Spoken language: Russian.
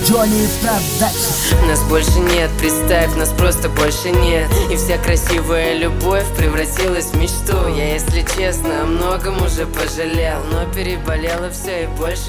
Johnny Production. Нас больше нет, представь, нас просто больше нет. И вся красивая любовь превратилась в мечту. Я, если честно, о многом уже пожалел, но переболело все и больше